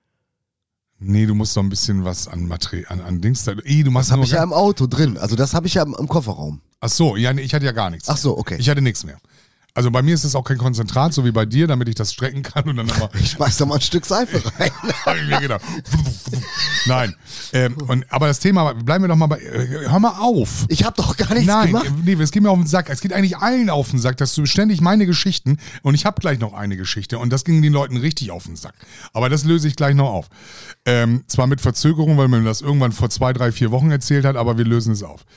Nee, du musst doch ein bisschen was an Material, an Dings da. Du machst Das habe nur ich ja im Auto drin. Also das habe ich ja im Kofferraum. Ach so, ja, nee, ich hatte ja gar nichts. Ach so, okay. Ich hatte nichts mehr. Also bei mir ist es auch kein Konzentrat, so wie bei dir, damit ich das strecken kann und dann nochmal. Ich schmeiß da mal ein Stück Seife rein. Hab ich mir gedacht. Nein. Aber das Thema, bleiben wir doch mal bei. Hör mal auf. Ich habe doch gar nichts Nein, gemacht. nee, es geht mir auf den Sack. Es geht eigentlich allen auf den Sack, dass du ständig meine Geschichten und ich habe gleich noch eine Geschichte und das ging den Leuten richtig auf den Sack. Aber das löse ich gleich noch auf. Zwar mit Verzögerung, weil man das irgendwann vor 2, 3, 4 Wochen erzählt hat, aber wir lösen es auf.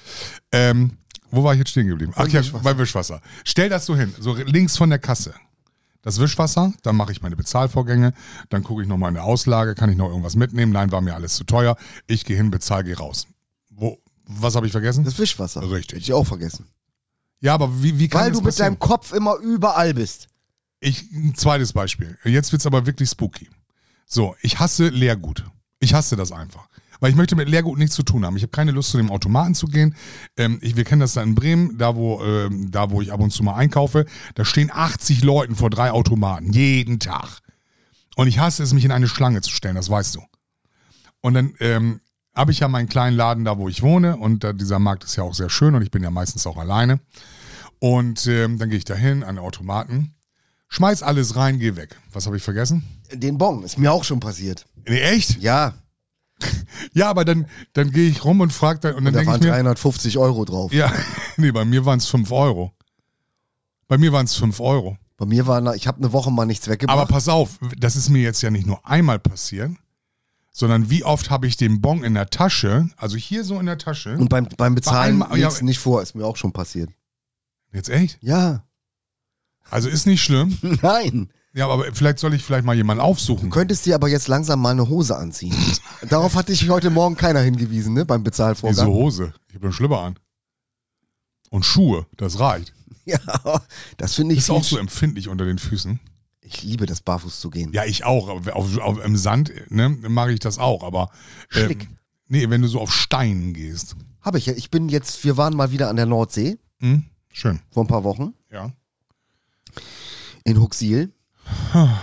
Wo war ich jetzt stehen geblieben? Ach ja, bei Wischwasser. Stell das so hin, so links von der Kasse. Das Wischwasser, dann mache ich meine Bezahlvorgänge, dann gucke ich nochmal in der Auslage, kann ich noch irgendwas mitnehmen? Nein, war mir alles zu teuer. Ich gehe hin, bezahle, gehe raus. Was habe ich vergessen? Das Wischwasser. Richtig. Hätte ich auch vergessen. Ja, aber wie kann Weil das du mit passieren? deinem Kopf immer überall bist. Ein zweites Beispiel. Jetzt wird's aber wirklich spooky. So, ich hasse Leergut. Ich hasse das einfach. Weil ich möchte mit Leergut nichts zu tun haben. Ich habe keine Lust, zu dem Automaten zu gehen. Wir kennen das da in Bremen, da wo ich ab und zu mal einkaufe. Da stehen 80 Leuten vor 3 Automaten. Jeden Tag. Und ich hasse es, mich in eine Schlange zu stellen, das weißt du. Und dann habe ich ja meinen kleinen Laden da, wo ich wohne. Und dieser Markt ist ja auch sehr schön und ich bin ja meistens auch alleine. Und dann gehe ich da hin an den Automaten, schmeiß alles rein, geh weg. Was habe ich vergessen? Den Bon, ist mir auch schon passiert. Nee, echt? Ja, Ja, aber dann gehe ich rum und frage dann, und dann da denke waren ich mir, 350 Euro drauf. ja, nee, bei mir waren es 5 Euro. Bei mir waren es 5 Euro. Bei mir war, ich habe eine Woche mal nichts weggebracht. Aber pass auf, das ist mir jetzt ja nicht nur einmal passiert, sondern wie oft habe ich den Bon in der Tasche, also hier so in der Tasche. Und beim Bezahlen einmal- ja, legst du nicht vor, ist mir auch schon passiert. Jetzt echt? Ja, Also ist nicht schlimm. nein. Ja, aber vielleicht soll ich mal jemanden aufsuchen. Du könntest dir aber jetzt langsam mal eine Hose anziehen. Darauf hatte ich heute Morgen keiner hingewiesen, ne, beim Bezahlvorgang. Wieso Hose? Ich habe einen Schlipper an. Und Schuhe, das reicht. Ja, das finde ich Ist auch viel so empfindlich unter den Füßen. Ich liebe das, barfuß zu gehen. Ja, ich auch. Im Sand mache ich das auch, aber Schlick. nee, wenn du so auf Steinen gehst. Habe ich ja. Wir waren mal wieder an der Nordsee Schön. vor ein paar Wochen Ja. in Huxil.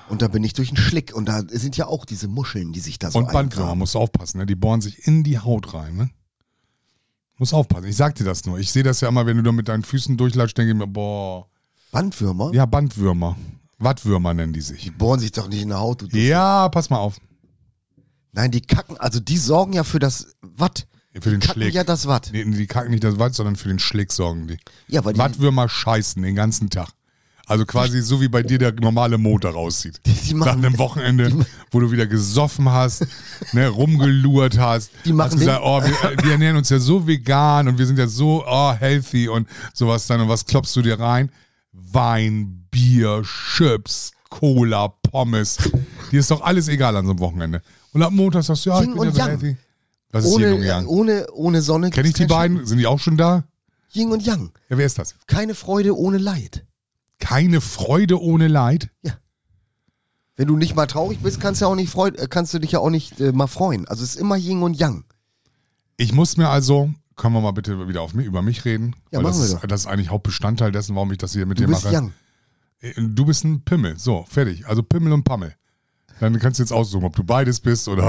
Und da bin ich durch einen Schlick und da sind ja auch diese Muscheln, die sich da so Und Bandwürmer, eingraben. musst du aufpassen, ne? Die bohren sich in die Haut rein, ne? Muss aufpassen. Ich sag dir das nur. Ich sehe das ja immer, wenn du da mit deinen Füßen durchlatschst, denke ich mir, boah. Bandwürmer? Ja, Bandwürmer. Wattwürmer nennen die sich. Die bohren sich doch nicht in der Haut. Du Ja, pass mal auf. Nein, die kacken, also die sorgen ja für das Watt. Für den Die kacken Schlick. ja das Watt. Nee, die kacken nicht das Watt, sondern für den Schlick sorgen die. Ja, weil die, Wattwürmer scheißen den ganzen Tag. Also quasi so wie bei dir der normale Motor aussieht. Die Nach machen, einem Wochenende, wo du wieder gesoffen hast, ne, rumgelurt hast. Die machen hast gesagt, oh, wir ernähren uns ja so vegan und wir sind ja so healthy und sowas dann. Und was klopfst du dir rein? Wein, Bier, Chips, Cola, Pommes. Dir ist doch alles egal an so einem Wochenende. Und ab Montag sagst du, ja, ich Yin bin ja und so Yang. healthy. Was ist Yin und Yang? ohne Sonne. Kenn ich die gibt's kein beiden? Sind die auch schon da? Yin und Yang. Ja, wer ist das? Keine Freude ohne Leid. Keine Freude ohne Leid? Ja. Wenn du nicht mal traurig bist, kannst du dich ja auch nicht mal freuen. Also es ist immer Yin und Yang. Ich muss mir also, können wir mal bitte wieder über mich reden? Ja, Weil machen das wir ist, doch. das ist eigentlich Hauptbestandteil dessen, warum ich das hier mit Du dir bist mache. Yang. Du bist ein Pimmel. So, fertig. Also Pimmel und Pammel. Dann kannst du jetzt aussuchen, ob du beides bist oder.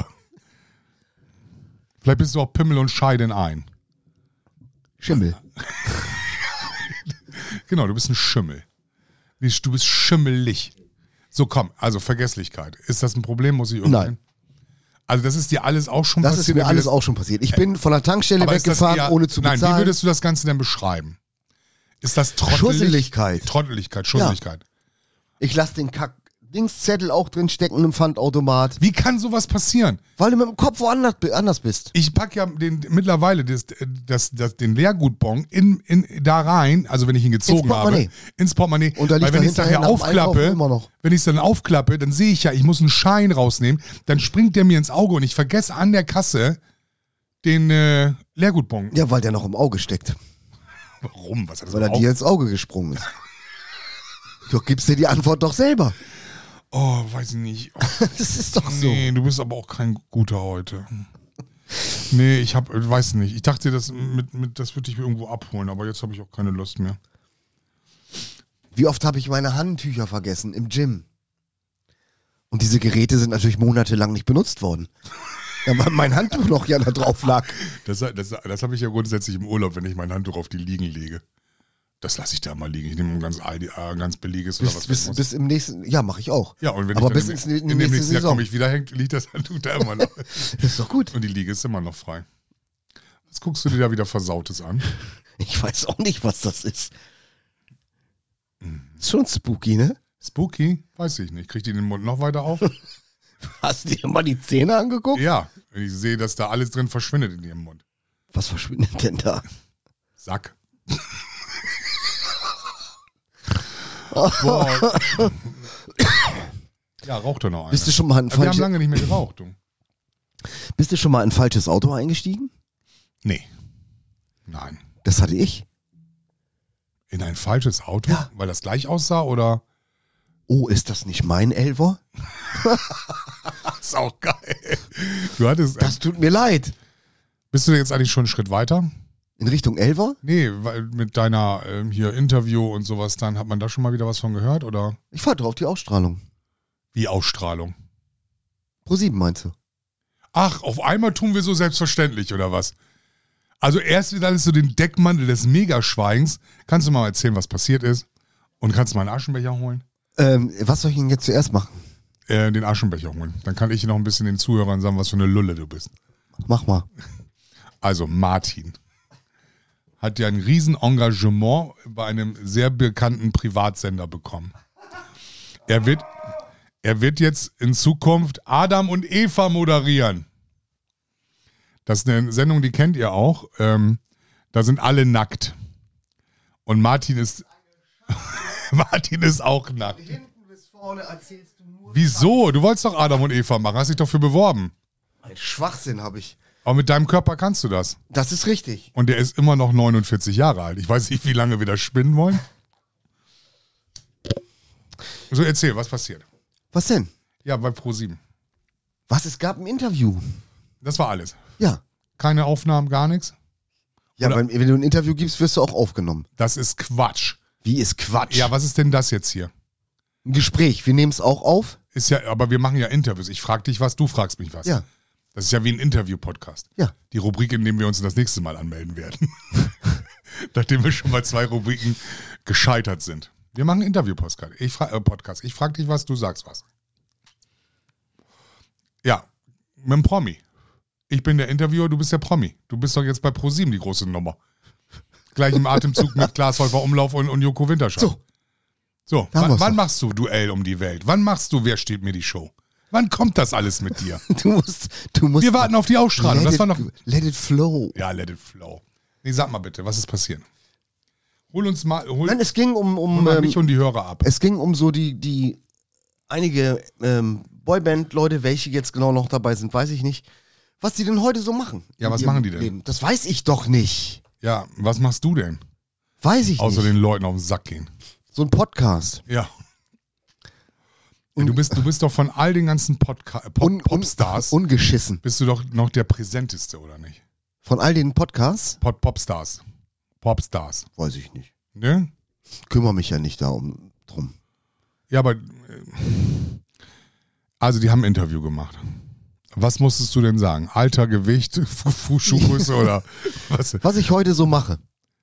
Vielleicht bist du auch Pimmel und Scheide in ein. Schimmel. Genau, du bist ein Schimmel. Du bist schimmelig. So, komm, also Vergesslichkeit. Ist das ein Problem? Muss ich irgendwann? Nein. Also das ist dir alles auch schon Das passiert? ist mir Wie alles das- auch schon passiert. Ich bin von der Tankstelle Aber ist das weggefahren, eher- ohne zu Nein, bezahlen. wie würdest du das Ganze denn beschreiben? Ist das trottelig? Schusseligkeit. Trotteligkeit, Schusseligkeit. Ich lasse den Kack-Dingszettel auch drin stecken im Pfandautomat. Wie kann sowas passieren? Weil du mit dem Kopf woanders bist. Ich packe ja mittlerweile den Leergutbon da rein, also wenn ich ihn gezogen habe, ins Portemonnaie. Und da liegt Weil wenn da ich es nachher hinterher nach dem Einkaufen aufklappe, immer noch. wenn ich es dann aufklappe, dann sehe ich ja, ich muss einen Schein rausnehmen, dann springt der mir ins Auge und ich vergesse an der Kasse den Leergutbon. Ja, weil der noch im Auge steckt. Warum? Was hat das Weil er mit dir ins Auge gesprungen ist. Du gibst dir die Antwort doch selber. Oh, weiß ich nicht. Oh, Das ist doch so. nee, du bist aber auch kein guter heute. Nee, weiß nicht. Ich dachte, das würde dich irgendwo abholen, aber jetzt habe ich auch keine Lust mehr. Wie oft habe ich meine Handtücher vergessen im Gym? Und diese Geräte sind natürlich monatelang nicht benutzt worden. Ja, weil mein Handtuch noch ja da drauf lag. Das habe ich ja grundsätzlich im Urlaub, wenn ich mein Handtuch auf die Liegen lege. Das lasse ich da mal liegen. Ich nehme ein ganz billiges oder was. Bis im nächsten, ja, mache ich auch. Ja, und wenn Aber ich bis dann ins in nächste dem nächsten Jahr Saison. komme ich wieder, liegt das Handtuch da immer noch. Das ist doch gut. Und die Liege ist immer noch frei. Was guckst du dir da wieder Versautes an? Ich weiß auch nicht, was das ist. Ist schon spooky, ne? Spooky? Weiß ich nicht. Kriegt die den Mund noch weiter auf? Hast du dir mal die Zähne angeguckt? Ja, wenn ich sehe, dass da alles drin verschwindet in ihrem Mund. Was verschwindet denn da? Sack. Boah. Ja, raucht doch noch einer. Bist du schon mal Wir haben lange nicht mehr geraucht, du. Bist du schon mal in ein falsches Auto eingestiegen? Nee. Nein. Das hatte ich. In ein falsches Auto? Ja. Weil das gleich aussah oder? Oh, ist das nicht mein Elver? Das ist auch geil. Du hattest. Das tut mir leid. Bist du jetzt eigentlich schon einen Schritt weiter? In Richtung Elver? Nee, weil mit deiner hier Interview und sowas, dann hat man da schon mal wieder was von gehört, oder? Ich fahr drauf die Ausstrahlung. Wie Ausstrahlung? Pro7 meinst du? Ach, auf einmal tun wir so selbstverständlich, oder was? Also erst wieder alles so den Deckmantel des Megaschweigens. Kannst du mal erzählen, was passiert ist? Und kannst du mal einen Aschenbecher holen? Was soll ich denn jetzt zuerst machen? Den Aschenbecher holen. Dann kann ich noch ein bisschen den Zuhörern sagen, was für eine Lulle du bist. Mach mal. Also Martin hat ja ein riesen Engagement bei einem sehr bekannten Privatsender bekommen. Er wird jetzt in Zukunft Adam und Eva moderieren. Das ist eine Sendung, die kennt ihr auch. Da sind alle nackt. Und Martin ist auch nackt. Hinten bis vorne erzählst du nur. Wieso? Du wolltest doch Adam und Eva machen. Hast dich doch für beworben. Ein Schwachsinn habe ich. Aber mit deinem Körper kannst du das. Das ist richtig. Und der ist immer noch 49 Jahre alt. Ich weiß nicht, wie lange wir das spinnen wollen. So, erzähl, was passiert? Was denn? Ja, bei Pro7. Was? Es gab ein Interview. Das war alles. Ja. Keine Aufnahmen, gar nichts. Ja, Oder- wenn du ein Interview gibst, wirst du auch aufgenommen. Das ist Quatsch. Wie ist Quatsch? Ja, was ist denn das jetzt hier? Ein Gespräch. Wir nehmen es auch auf. Ist ja, aber wir machen ja Interviews. Ich frage dich was, du fragst mich was. Ja. Das ist ja wie ein Interview-Podcast. Ja. Die Rubrik, in der wir uns das nächste Mal anmelden werden. Nachdem wir schon mal 2 Rubriken gescheitert sind. Wir machen einen Interview-Podcast. Ich frage dich was, du sagst was. Ja, mit dem Promi. Ich bin der Interviewer, du bist der Promi. Du bist doch jetzt bei ProSieben die große Nummer. Gleich im Atemzug mit Klaas Häufer Umlauf und Joko Winterscheid. So, wann machst du Duell um die Welt? Wann machst du Wer steht mir die Show? Wann kommt das alles mit dir? Du musst Wir warten auf die Ausstrahlung. Let it flow. Ja, let it flow. Nee, sag mal bitte, was ist passiert? Hol Nein, es ging hol mal mich und die Hörer ab. Es ging um so die einige Boyband-Leute, welche jetzt genau noch dabei sind, weiß ich nicht. Was die denn heute so machen. Ja, was machen die denn? Leben. Das weiß ich doch nicht. Ja, was machst du denn? Weiß ich Außer nicht. den Leuten auf den Sack gehen. So ein Podcast. Ja. Du bist doch von all den ganzen Popstars. Ungeschissen. Bist du doch noch der präsenteste, oder nicht? Von all den Podcasts? Popstars. Popstars. Weiß ich nicht. Ne? Kümmere mich ja nicht drum. Ja, aber also die haben ein Interview gemacht. Was musstest du denn sagen? Alter, Gewicht, Schuhgröße oder was? Was ich heute so mache.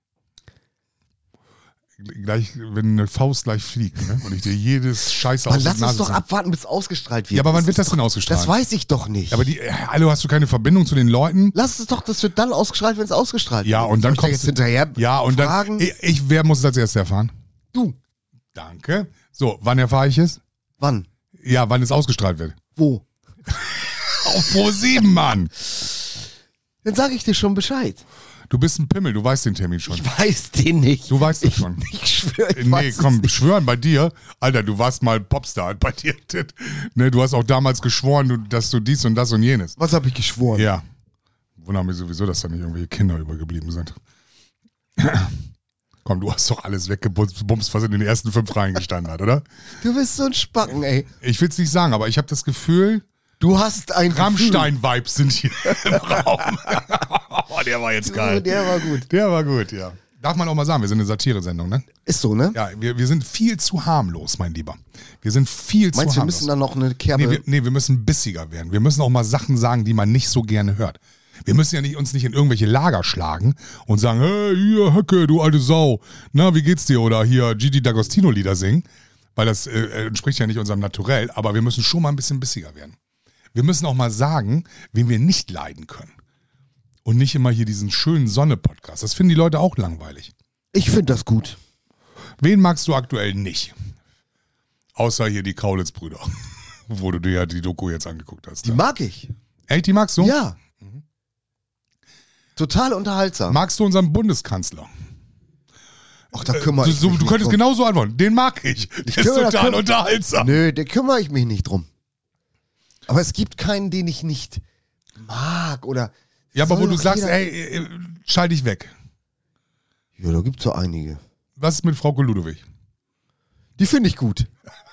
Gleich, wenn eine Faust gleich fliegt, ne? Und ich dir jedes Scheiße aus der Lass Nase uns doch sage. abwarten, bis es ausgestrahlt wird. Ja, aber wann wird das denn ausgestrahlt? Das weiß ich doch nicht. Aber hallo, hast du keine Verbindung zu den Leuten? Lass es doch, das wird dann ausgestrahlt, wenn es ausgestrahlt wird. Ja, und dann Soll ich kommst da jetzt hinterher Ja, und fragen? dann wer muss es als erstes erfahren? Du. Danke. So, wann erfahre ich es? Wann? Ja, wann es ausgestrahlt wird. Wo? Auf ProSieben, Mann. Dann sage ich dir schon Bescheid. Du bist ein Pimmel, du weißt den Termin schon. Ich weiß den nicht. Du weißt es schon. Ich schwöre, ich Nee, weiß komm, es nicht. schwören bei dir. Alter, du warst mal Popstar bei dir. Ne, du hast auch damals geschworen, dass du dies und das und jenes. Was habe ich geschworen? Ja. Wundert mich sowieso, dass da nicht irgendwelche Kinder übergeblieben sind. Komm, du hast doch alles weggebumst, was in den ersten 5 Reihen gestanden hat, oder? Du bist so ein Spacken, ey. Ich will es nicht sagen, aber ich habe das Gefühl, Du hast ein Rammstein-Vibes sind hier im Raum. Oh, der war jetzt geil. Der war gut. Der war gut, ja. Darf man auch mal sagen, wir sind eine Satire-Sendung, ne? Ist so, ne? Ja, wir sind viel zu harmlos, mein Lieber. Wir sind viel zu Meinst du, wir harmlos. müssen dann noch eine Kerbe... Wir müssen bissiger werden. Wir müssen auch mal Sachen sagen, die man nicht so gerne hört. Wir müssen ja uns nicht in irgendwelche Lager schlagen und sagen, hey, hier, Höcke, du alte Sau. Na, wie geht's dir? Oder hier Gigi D'Agostino-Lieder singen. Weil das entspricht ja nicht unserem Naturell. Aber wir müssen schon mal ein bisschen bissiger werden. Wir müssen auch mal sagen, wen wir nicht leiden können. Und nicht immer hier diesen schönen Sonne-Podcast. Das finden die Leute auch langweilig. Ich finde das gut. Wen magst du aktuell nicht? Außer hier die Kaulitz-Brüder. Wo du dir ja die Doku jetzt angeguckt hast. Die mag ich. Echt, die magst du? Ja. Total unterhaltsam. Magst du unseren Bundeskanzler? Ach, da kümmere ich mich Du nicht könntest drum. genauso antworten. Den mag ich. Der ist total unterhaltsam. Nö, da kümmere ich mich nicht drum. Aber es gibt keinen, den ich nicht mag oder... Ja, aber wo Soll du doch sagst, jeder- ey, schall dich weg. Ja, da gibt es so einige. Was ist mit Frauke Ludewig? Die finde ich gut.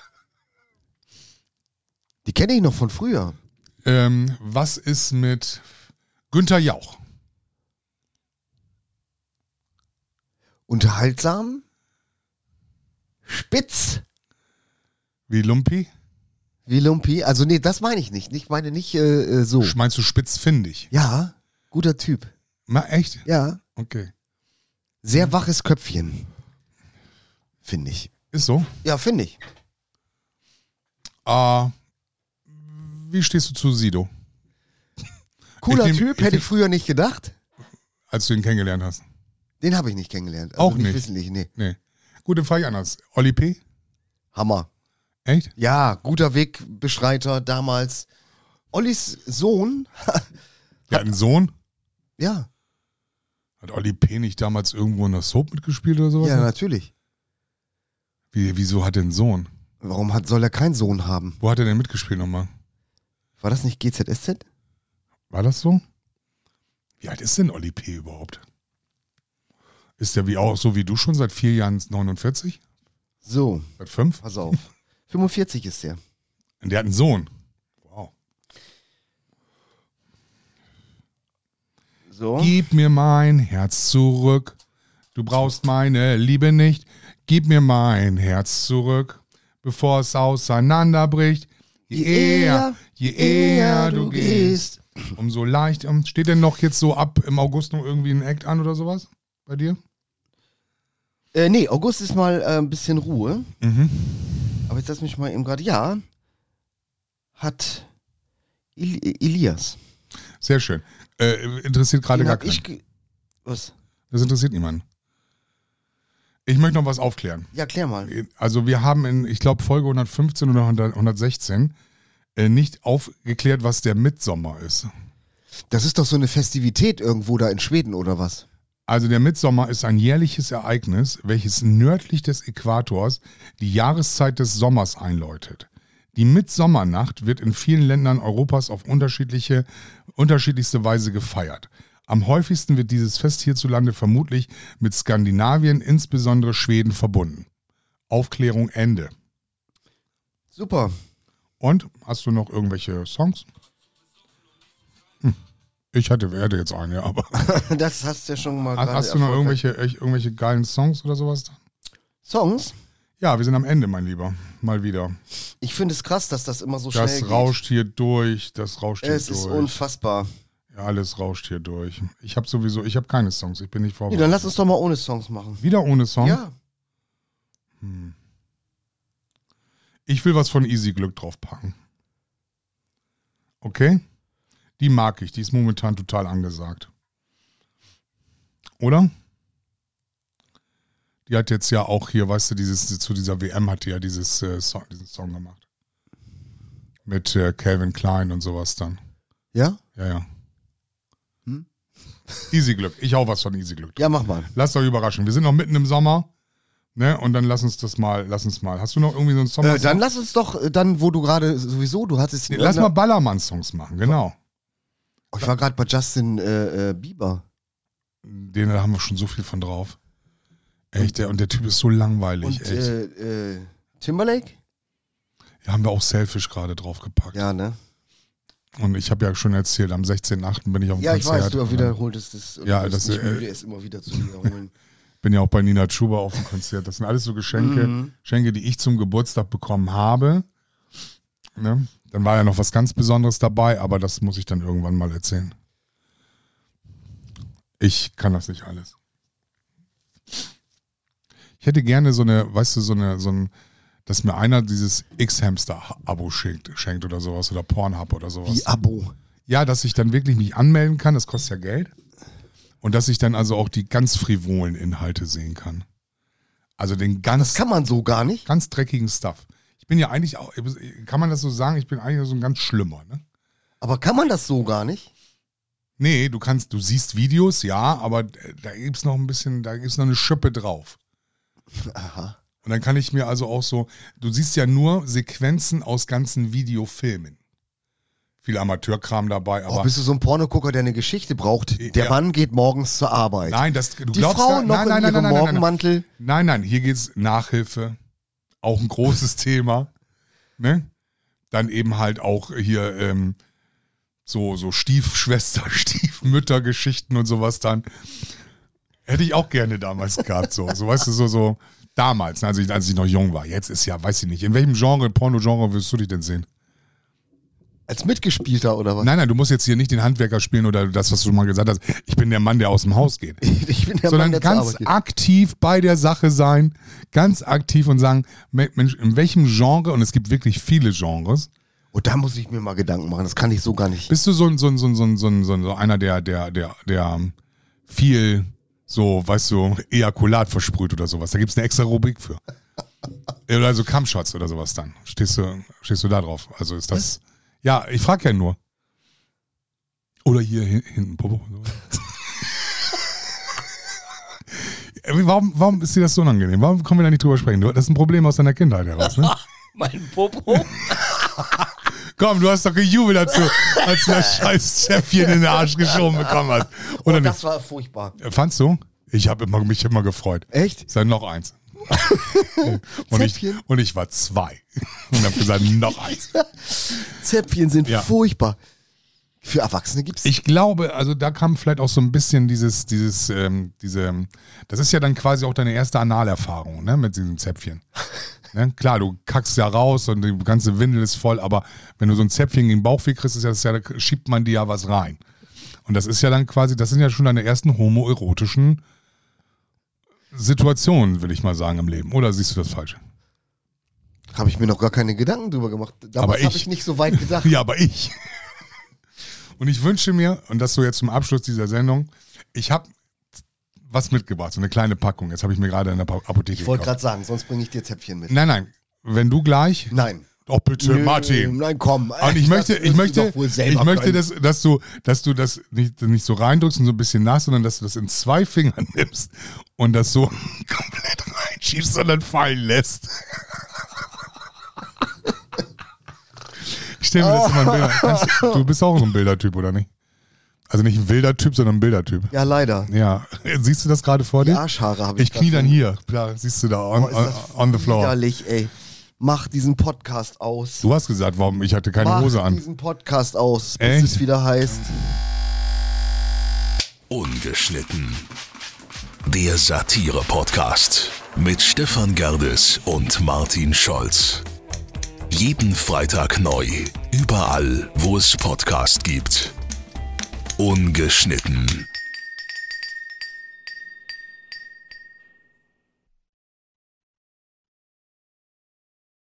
Die kenne ich noch von früher. Was ist mit Günther Jauch? Unterhaltsam. Spitz. Wie Lumpi? Wie Lumpi. Also nee, das meine ich nicht. Ich meine nicht so. Meinst du spitzfindig? Ja, guter Typ. Echt? Ja. Okay. Sehr waches Köpfchen. Finde ich. Ist so? Ja, finde ich. Wie stehst du zu Sido, Cooler Ich nehm- Typ, ich hätte nehm- ich früher nicht gedacht. als du ihn kennengelernt hast? Den habe ich nicht kennengelernt. Also Auch nicht? Wissentlich, nee. Nee. Gut, dann frage ich anders. Olli P? Hammer. Echt? Ja, guter Wegbeschreiter damals. Ollis Sohn, Der hat einen Sohn? ja, Hat Olli P. nicht damals irgendwo in der Soap mitgespielt oder sowas? ja, natürlich. Wieso hat er einen Sohn? Warum soll er keinen Sohn haben? Wo hat er denn mitgespielt nochmal? War das nicht GZSZ? War das so? Wie alt ist denn Olli P. überhaupt? Ist der so wie du schon seit 4 Jahren 49? So, Seit 5? pass auf. 45 ist der. Und der hat einen Sohn. Wow. So. Gib mir mein Herz zurück. Du brauchst meine Liebe nicht. Gib mir mein Herz zurück, bevor es auseinanderbricht. Je eher du gehst. Umso leicht. Steht denn noch jetzt so ab im August noch irgendwie ein Act an oder sowas bei dir? Nee, August ist mal ein bisschen Ruhe. Mhm. Aber jetzt lass mich mal eben gerade. Ja, hat Elias. Sehr schön. Interessiert gerade Den gar hab keinen. Was? Das interessiert niemanden. Ich möchte noch was aufklären. Ja, klär mal. Also wir haben in, ich glaube, Folge 115 oder 116 nicht aufgeklärt, was der Mitsommer ist. Das ist doch so eine Festivität irgendwo da in Schweden, oder was? Also der Mitsommer ist ein jährliches Ereignis, welches nördlich des Äquators die Jahreszeit des Sommers einläutet. Die Mitsommernacht wird in vielen Ländern Europas auf unterschiedlichste Weise gefeiert. Am häufigsten wird dieses Fest hierzulande vermutlich mit Skandinavien, insbesondere Schweden, verbunden. Aufklärung Ende. Super. Und, hast du noch irgendwelche Songs? Ich hätte jetzt einen, ja, aber... Das hast du ja schon mal Hast du noch irgendwelche geilen Songs oder sowas? Songs? Ja, wir sind am Ende, mein Lieber. Mal wieder. Ich finde es krass, dass das immer so schnell geht. Das rauscht hier durch, Es ist unfassbar. Ja, alles rauscht hier durch. Ich habe keine Songs, ich bin nicht Nee, vorbereitet. dann lass uns doch mal ohne Songs machen. Wieder ohne Song? Ja. Ich will was von Easy Glück draufpacken. Okay? Die mag ich, die ist momentan total angesagt. Oder? Die hat jetzt ja auch hier, weißt du, zu dieser WM hat die ja diesen Song gemacht. Mit Calvin Klein und sowas dann. Ja? Ja. Easy Glück. Ich hau was von Easy Glück. Ja, mach mal. Lasst euch überraschen. Wir sind noch mitten im Sommer. Ne? Und dann lass uns mal. Hast du noch irgendwie so einen Sommer? Dann lass uns doch, wo du gerade du hattest... Nee, lass mal Ballermann-Songs machen, genau. Oh, ich war gerade bei Justin Bieber. Den da haben wir schon so viel von drauf. Echt, der Typ ist so langweilig. Und echt. Timberlake? Ja, haben wir auch Selfish gerade draufgepackt. Ja, ne? Und ich habe ja schon erzählt, am 16.8. bin ich auf dem Ja, Konzert. ich weiß, du wiederholtest es. Ja, das das ist müde, es immer wieder zu wiederholen. Bin ja auch bei Nina Chuba auf dem Konzert. Das sind alles so Geschenke, die ich zum Geburtstag bekommen habe. Ne? Dann war ja noch was ganz Besonderes dabei, aber das muss ich dann irgendwann mal erzählen. Ich kann das nicht alles. Ich hätte gerne dass mir einer dieses X-Hamster-Abo schenkt oder sowas oder Pornhub oder sowas. Wie Abo? Ja, dass ich dann wirklich mich anmelden kann, das kostet ja Geld. Und dass ich dann also auch die ganz frivolen Inhalte sehen kann. Also Das kann man so gar nicht. ganz dreckigen Stuff. Ich bin ja eigentlich auch, kann man das so sagen, ich bin eigentlich so ein ganz Schlimmer, ne? Aber kann man das so gar nicht? Nee, du siehst Videos, ja, aber da gibt's noch eine Schippe drauf. Aha. Und dann kann ich mir also auch so, du siehst ja nur Sequenzen aus ganzen Videofilmen. Viel Amateurkram dabei, aber... bist du so ein Pornogucker, der eine Geschichte braucht? Der Mann geht morgens zur Arbeit. Nein, Die Frau noch in ihrem Morgenmantel. Nein, hier geht's Nachhilfe, auch ein großes Thema, ne? Dann eben halt auch hier so Stiefschwester, Stiefmüttergeschichten und sowas dann. Hätte ich auch gerne damals gehabt, so weißt du, so damals, als ich noch jung war. Jetzt ist ja, weiß ich nicht, in welchem Porno-Genre würdest du dich denn sehen? Als Mitgespielter oder was? Nein, du musst jetzt hier nicht den Handwerker spielen oder das, was du mal gesagt hast. Ich bin der Mann, der aus dem Haus geht. Ich bin der Sondern Mann, der ganz zur Arbeit geht. aktiv bei der Sache sein, ganz aktiv und sagen, Mensch, in welchem Genre, und es gibt wirklich viele Genres. Und da muss ich mir mal Gedanken machen, das kann ich so gar nicht. Bist du so einer, der viel so, weißt du, Ejakulat versprüht oder sowas? Da gibt es eine extra Rubrik für. Oder so Kampfshots oder sowas dann. Stehst du da drauf? Also ist das... Ja, ich frage ja nur. Oder hier hinten, Popo. Warum ist dir das so unangenehm? Warum können wir da nicht drüber sprechen? Das ist ein Problem aus deiner Kindheit heraus, ne? Mein Popo? Komm, du hast doch gejubelt, als du das scheiß Zäpfchen in den Arsch geschoben bekommen hast. Oder nicht? Das war furchtbar. Fandst du? Ich habe mich immer gefreut. Echt? Sag noch eins. und ich war 2. Und habe gesagt, noch eins. Zäpfchen sind furchtbar. Für Erwachsene gibt's. Ich glaube, also da kam vielleicht auch so ein bisschen das ist ja dann quasi auch deine erste Analerfahrung, ne, mit diesem Zäpfchen. Ne? Klar, du kackst ja raus und die ganze Windel ist voll, aber wenn du so ein Zäpfchen in den Bauchweh kriegst, da schiebt man dir ja was rein. Und das ist ja dann quasi, das sind ja schon deine ersten homoerotischen Situationen, will ich mal sagen, im Leben. Oder siehst du das falsch? Habe ich mir noch gar keine Gedanken drüber gemacht. Damals habe ich nicht so weit gedacht. Ja, aber ich. Und ich wünsche mir, und das so jetzt zum Abschluss dieser Sendung, ich habe was mitgebracht, so eine kleine Packung. Jetzt habe ich mir gerade in der Apotheke Ich wollte gerade sagen, sonst bringe ich dir Zäpfchen mit. Nein, wenn du gleich... Nein. Oh bitte, Martin. Nein, komm. Und ich möchte, dass du das nicht so reindrückst und so ein bisschen nass, sondern dass du das in 2 Fingern nimmst und das so komplett reinschiebst und dann fallen lässt. Ich stelle mir das immer ein Bilder. Du bist auch so ein Bildertyp, oder nicht? Also nicht ein wilder Typ, sondern ein Bildertyp. Ja, leider. Ja. Siehst du das gerade vor dir? Die Arschhaare habe ich. Ich knie dann hier. Klar, siehst du da on the floor. Widerlich, ey. Mach diesen Podcast aus. Du hast gesagt, warum ich hatte keine Hose an. Mach diesen Podcast aus, bis es wieder heißt. Ungeschnitten. Der Satire-Podcast mit Stefan Gerdes und Martin Scholz. Jeden Freitag neu. Überall, wo es Podcast gibt. Ungeschnitten.